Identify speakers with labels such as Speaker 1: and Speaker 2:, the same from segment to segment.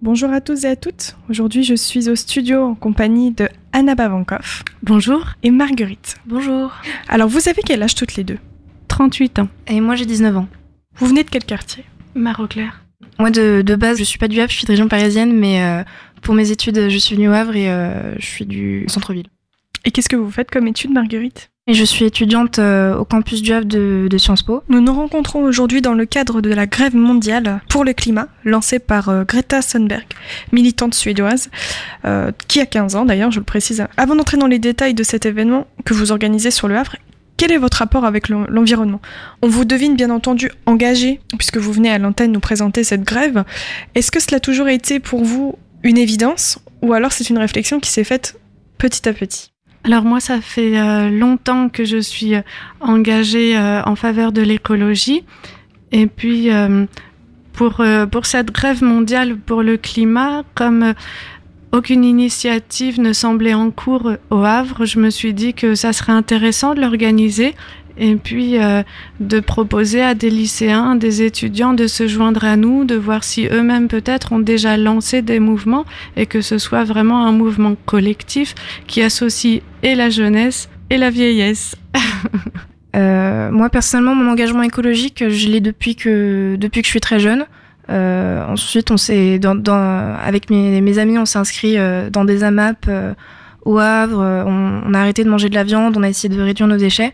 Speaker 1: Bonjour à tous et à toutes. Aujourd'hui, je suis au studio en compagnie de Anna Bavankoff.
Speaker 2: Bonjour.
Speaker 1: Et Marguerite.
Speaker 3: Bonjour.
Speaker 1: Alors, vous avez quel âge toutes les deux ?
Speaker 2: 38 ans.
Speaker 3: Et moi, j'ai 19 ans.
Speaker 1: Vous venez de quel quartier ?
Speaker 2: Mare-au-Clair.
Speaker 3: Moi, de base, je suis pas du Havre, je suis de région parisienne, mais pour mes études, je suis venue au Havre et je suis du centre-ville.
Speaker 1: Et qu'est-ce que vous faites comme études, Marguerite ?
Speaker 3: Et je suis étudiante au campus du Havre de Sciences Po.
Speaker 1: Nous nous rencontrons aujourd'hui dans le cadre de la grève mondiale pour le climat, lancée par Greta Thunberg, militante suédoise, qui a 15 ans d'ailleurs, je le précise. Avant d'entrer dans les détails de cet événement que vous organisez sur le Havre, quel est votre rapport avec l'environnement ? On vous devine bien entendu engagé, puisque vous venez à l'antenne nous présenter cette grève. Est-ce que cela a toujours été pour vous une évidence, ou alors c'est une réflexion qui s'est faite petit à petit ?
Speaker 2: Alors moi, ça fait longtemps que je suis engagée en faveur de l'écologie. Et puis, pour cette grève mondiale pour le climat, comme aucune initiative ne semblait en cours au Havre, je me suis dit que ça serait intéressant de l'organiser et puis de proposer à des lycéens, des étudiants de se joindre à nous, de voir si eux-mêmes peut-être ont déjà lancé des mouvements et que ce soit vraiment un mouvement collectif qui associe et la jeunesse et la vieillesse.
Speaker 3: Moi, personnellement, mon engagement écologique, je l'ai depuis que je suis très jeune. Ensuite, on s'est avec mes amis, on s'est inscrits dans des AMAP au Havre. On a arrêté de manger de la viande, on a essayé de réduire nos déchets.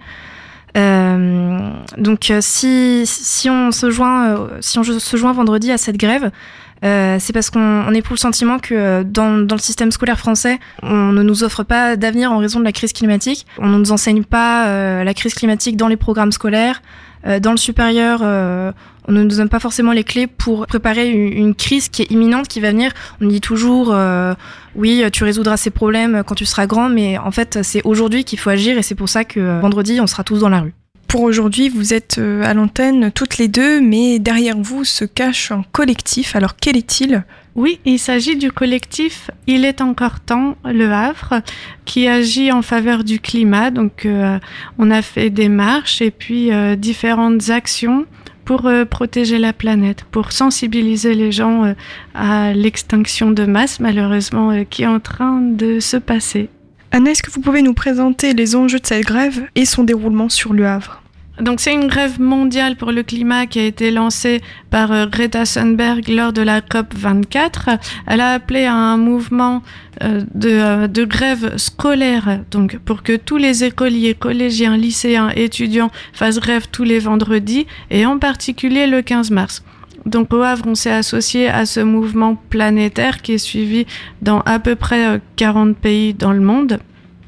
Speaker 3: Donc, si on se joint vendredi à cette grève, c'est parce qu'on éprouve le sentiment que dans le système scolaire français, on ne nous offre pas d'avenir en raison de la crise climatique. On ne nous enseigne pas la crise climatique dans les programmes scolaires. Dans le supérieur, on ne nous donne pas forcément les clés pour préparer une crise qui est imminente, qui va venir. On dit toujours, oui, tu résoudras ces problèmes quand tu seras grand, mais en fait, c'est aujourd'hui qu'il faut agir et c'est pour ça que vendredi, on sera tous dans la rue.
Speaker 1: Pour aujourd'hui, vous êtes à l'antenne toutes les deux, mais derrière vous se cache un collectif. Alors, quel est-il ?
Speaker 2: Oui, il s'agit du collectif Il est encore temps, Le Havre, qui agit en faveur du climat. Donc, on a fait des marches et puis différentes actions pour protéger la planète, pour sensibiliser les gens à l'extinction de masse, malheureusement, qui est en train de se passer.
Speaker 1: Anna, est-ce que vous pouvez nous présenter les enjeux de cette grève et son déroulement sur Le Havre ?
Speaker 2: Donc c'est une grève mondiale pour le climat qui a été lancée par Greta Thunberg lors de la COP24. Elle a appelé à un mouvement de grève scolaire, donc pour que tous les écoliers, collégiens, lycéens, étudiants fassent grève tous les vendredis et en particulier le 15 mars. Donc au Havre, on s'est associé à ce mouvement planétaire qui est suivi dans à peu près 40 pays dans le monde.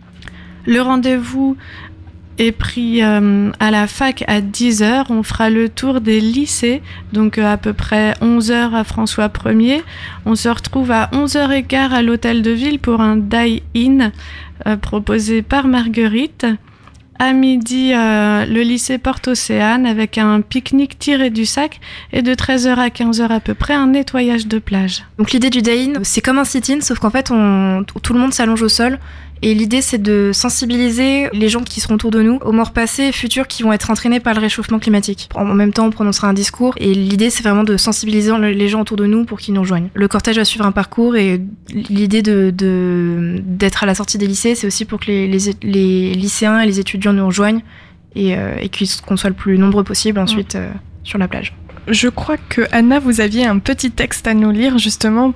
Speaker 2: Le rendez-vous est pris à la fac à 10h. On fera le tour des lycées, donc à peu près 11h à François 1er. On se retrouve à 11h15 à l'hôtel de ville pour un die-in proposé par Marguerite. À midi, le lycée Porte-Océane avec un pique-nique tiré du sac et de 13h à 15h à peu près un nettoyage de plage.
Speaker 3: Donc l'idée du day-in, c'est comme un sit-in, sauf qu'en fait, tout le monde s'allonge au sol. Et l'idée, c'est de sensibiliser les gens qui seront autour de nous aux morts passées et futures qui vont être entraînées par le réchauffement climatique. En même temps, on prononcera un discours et l'idée, c'est vraiment de sensibiliser les gens autour de nous pour qu'ils nous rejoignent. Le cortège va suivre un parcours et l'idée d'être à la sortie des lycées, c'est aussi pour que les lycéens et les étudiants nous rejoignent et qu'on soit le plus nombreux possible ensuite sur la plage.
Speaker 1: Je crois que Anna, vous aviez un petit texte à nous lire justement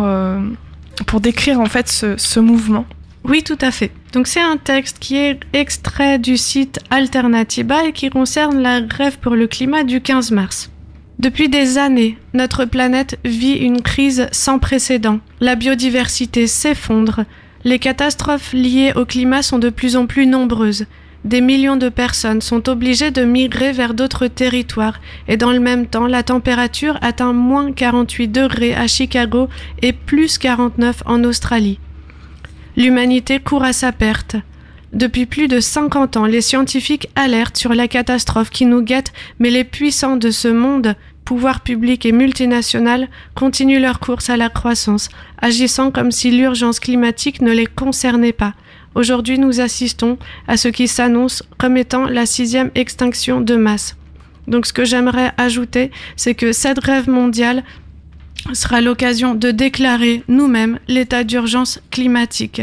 Speaker 1: pour décrire en fait ce mouvement.
Speaker 2: Oui, tout à fait. Donc c'est un texte qui est extrait du site Alternatiba et qui concerne la grève pour le climat du 15 mars. Depuis des années, notre planète vit une crise sans précédent. La biodiversité s'effondre. Les catastrophes liées au climat sont de plus en plus nombreuses. Des millions de personnes sont obligées de migrer vers d'autres territoires et dans le même temps, la température atteint moins 48 degrés à Chicago et plus 49 en Australie. L'humanité court à sa perte. Depuis plus de 50 ans, les scientifiques alertent sur la catastrophe qui nous guette, mais les puissants de ce monde, pouvoirs publics et multinationales, continuent leur course à la croissance, agissant comme si l'urgence climatique ne les concernait pas. Aujourd'hui, nous assistons à ce qui s'annonce comme étant la 6e extinction de masse. Donc ce que j'aimerais ajouter, c'est que cette grève mondiale sera l'occasion de déclarer nous-mêmes l'état d'urgence climatique.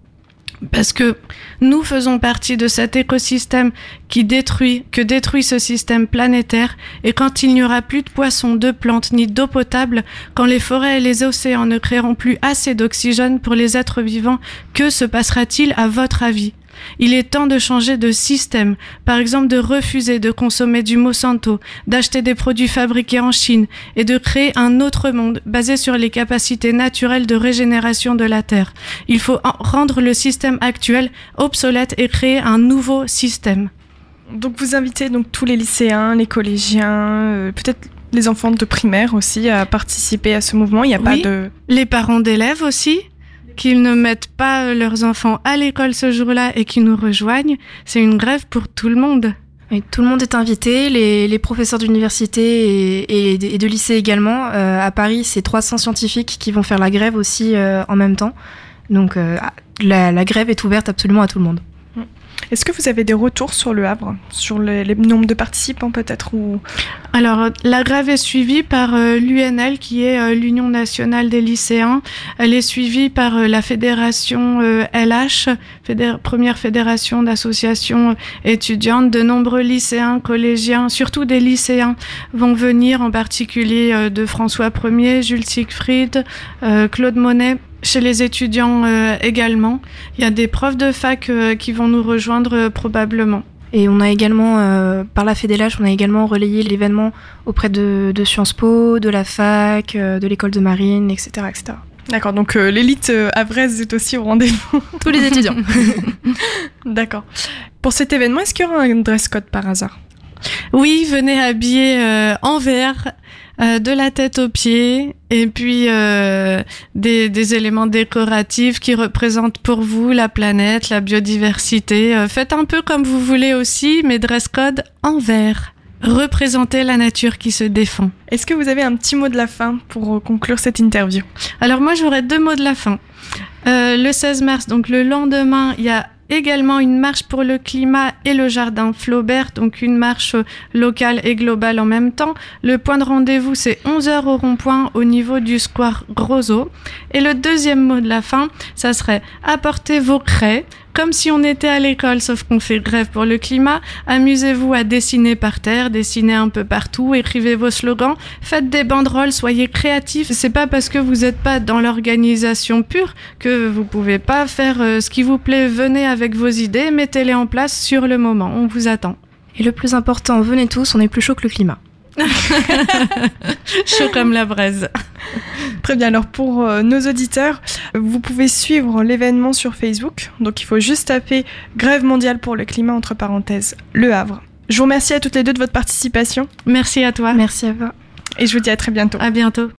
Speaker 2: Parce que nous faisons partie de cet écosystème que détruit ce système planétaire, et quand il n'y aura plus de poissons, de plantes ni d'eau potable, quand les forêts et les océans ne créeront plus assez d'oxygène pour les êtres vivants, que se passera-t-il à votre avis ? Il est temps de changer de système, par exemple de refuser de consommer du Monsanto, d'acheter des produits fabriqués en Chine et de créer un autre monde basé sur les capacités naturelles de régénération de la Terre. Il faut rendre le système actuel obsolète et créer un nouveau système.
Speaker 1: Donc vous invitez donc tous les lycéens, les collégiens, peut-être les enfants de primaire aussi à participer à ce mouvement. Il n'y a pas de...
Speaker 2: Les parents d'élèves aussi, qu'ils ne mettent pas leurs enfants à l'école ce jour-là et qu'ils nous rejoignent. C'est une grève pour tout le monde.
Speaker 3: Et tout le monde est invité, les professeurs d'université et de lycée également. À Paris, c'est 300 scientifiques qui vont faire la grève aussi en même temps. Donc la grève est ouverte absolument à tout le monde.
Speaker 1: Est-ce que vous avez des retours sur Le Havre, sur les nombres de participants peut-être ou...
Speaker 2: Alors, la grève est suivie par l'UNL, qui est l'Union nationale des lycéens. Elle est suivie par la fédération LH, première fédération d'associations étudiantes. De nombreux lycéens, collégiens, surtout des lycéens, vont venir, en particulier de François Ier, Jules Siegfried, Claude Monet. Chez les étudiants également. Il y a des profs de fac qui vont nous rejoindre probablement.
Speaker 3: Et on a également, par la FEDELH, on a également relayé l'événement auprès de Sciences Po, de la fac, de l'école de marine, etc. etc.
Speaker 1: D'accord, donc l'élite havraise est aussi au rendez-vous.
Speaker 3: Tous les étudiants.
Speaker 1: D'accord. Pour cet événement, est-ce qu'il y aura un dress code par hasard ?
Speaker 2: Oui, venez habillés en vert, de la tête aux pieds, et puis des éléments décoratifs qui représentent pour vous la planète, la biodiversité. Faites un peu comme vous voulez aussi, mais dress code en vert. Représentez la nature qui se défend.
Speaker 1: Est-ce que vous avez un petit mot de la fin pour conclure cette interview ?
Speaker 2: Alors moi, j'aurais 2 mots de la fin. Le 16 mars, donc le lendemain, il y a également une marche pour le climat et le jardin Flaubert, donc une marche locale et globale en même temps. Le point de rendez-vous, c'est 11h au rond-point au niveau du square Roseau. Et le 2e mot de la fin, ça serait apportez vos craies, comme si on était à l'école, sauf qu'on fait grève pour le climat. Amusez-vous à dessiner par terre, dessinez un peu partout, écrivez vos slogans, faites des banderoles, soyez créatifs. C'est pas parce que vous n'êtes pas dans l'organisation pure que vous pouvez pas faire ce qui vous plaît. Venez avec vos idées, mettez-les en place sur le moment. On vous attend.
Speaker 3: Et le plus important, venez tous, on est plus chaud que le climat.
Speaker 2: Chaud comme la braise.
Speaker 1: Très bien, alors pour nos auditeurs, vous pouvez suivre l'événement sur Facebook. Donc il faut juste taper Grève mondiale pour le climat, entre parenthèses, Le Havre. Je vous remercie à toutes les deux de votre participation.
Speaker 2: Merci à toi.
Speaker 3: Merci à vous.
Speaker 1: Et je vous dis à très bientôt.
Speaker 2: À bientôt.